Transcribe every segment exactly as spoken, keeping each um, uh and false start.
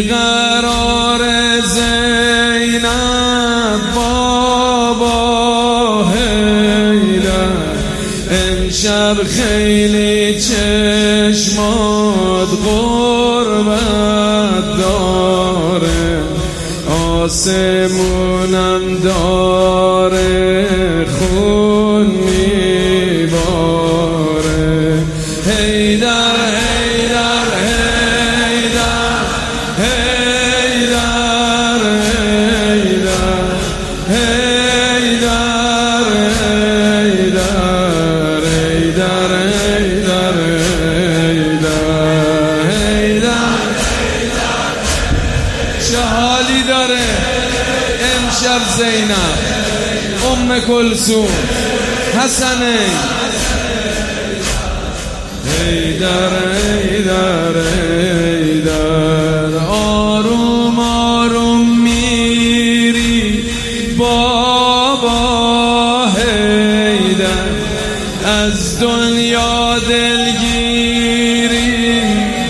بیقرار زینب بابا حیدر، امشب خیلی چشمات غربت داره، آسمونم داره خون میباره. حیدر حیدر حیدر حیدر حیدر حیدر حیدر حیدر حیدر چه حالی داره امشب زینب، ام کلثوم، حسنین. حیدر حیدر حیدر آروم آروم میری بابا حیدر، از دنیا دلگیری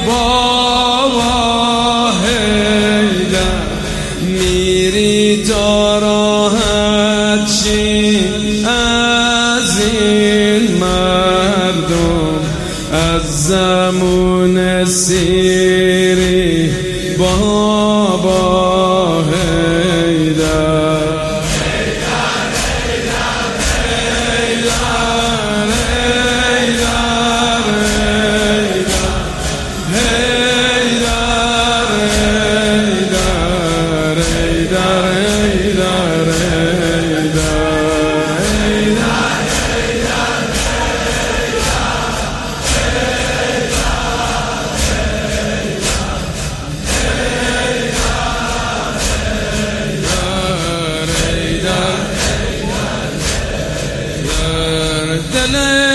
بابا حیدر، میری تا راحت شی از این مردم، از زمون سیری بابا حیدر. دل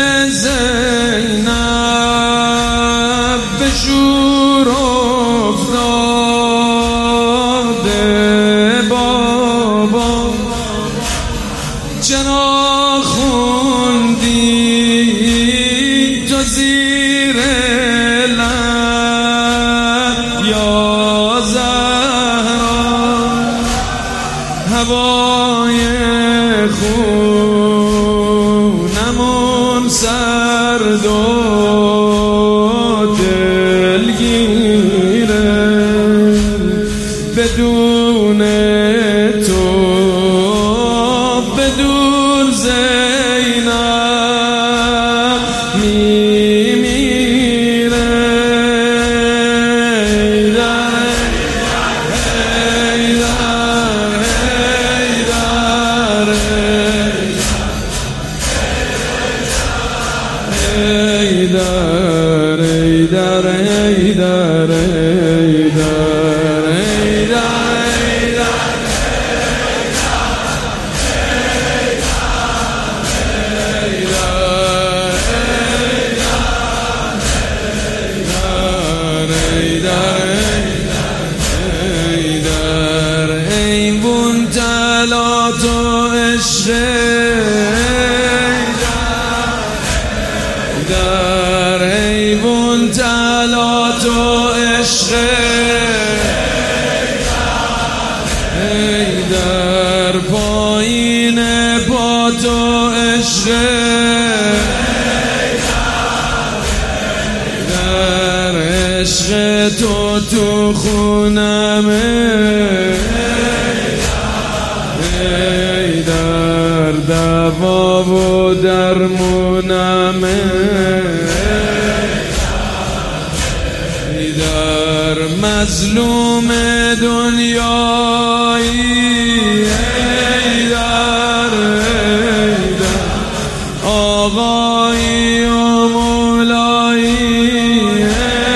زینب به شور افتاده بابا، چرا خوندی تو زیر لب یا زهرا، هوای خونمون سرد و دلگیره، بدون تو بدون زینب میمیره. حیدر حیدر حیدر این بون تلات و عشق در ایوون تلات و عشق در پایین پا تو عشق در عشق تو تو خونمه در دوا و درمونمه در مظلوم دنیایی در آقایی و مولایی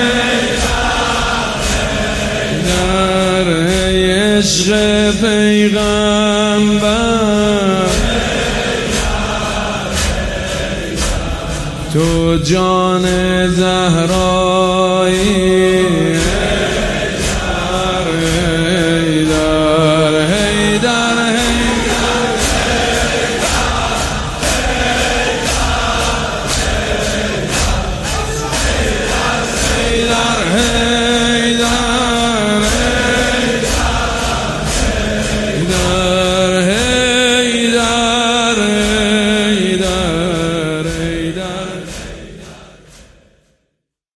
در عشق پیغمبر تو جان زهرایی